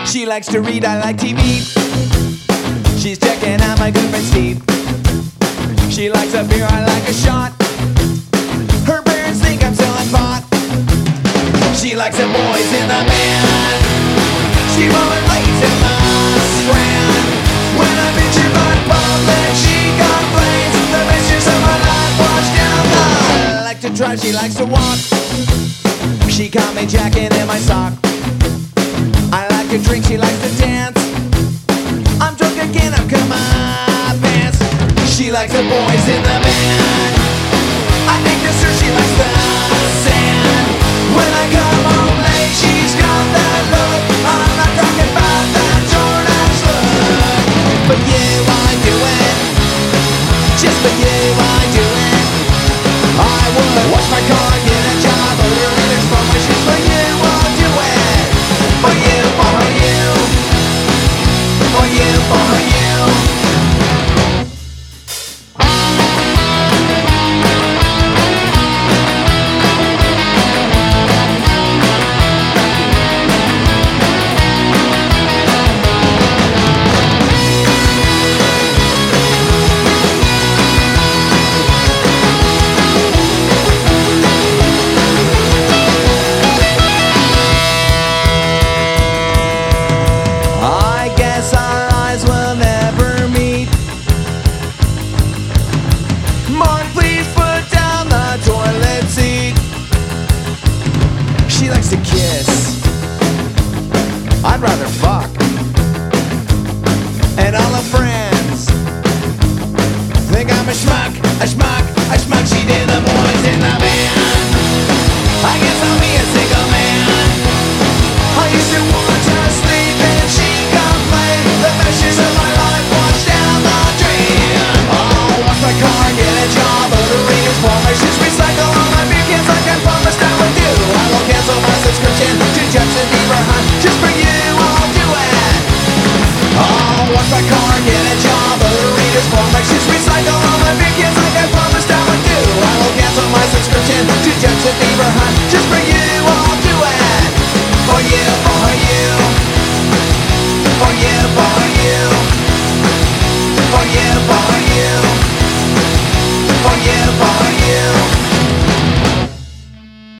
She likes to read, I like TV. She's checking out my good friend Steve. She likes a beer, I like a shot. Her parents think I'm selling pot. She likes the boys in the band. She rollerblades in the Strand. When I picture my public, she complains. The mistress of my life washed down the. I like to drive, she likes to walk. She caught me jacking in my sock. I like to drink, she likes to dance. I'm drunk again, I've come my pants. She likes the boys in the band. I think this her, she likes the sand. When I come home late, she's got that look. I'm not talking about that Jordan look. For you, I do it. Just for you, I do it. I would wash my car, get a job, or really there's for my shoes. For you, I'll do it. For you, for you. For you, for you. I guess our eyes will never meet. Mark, please put down the toilet seat. She likes to kiss. I'd rather fuck.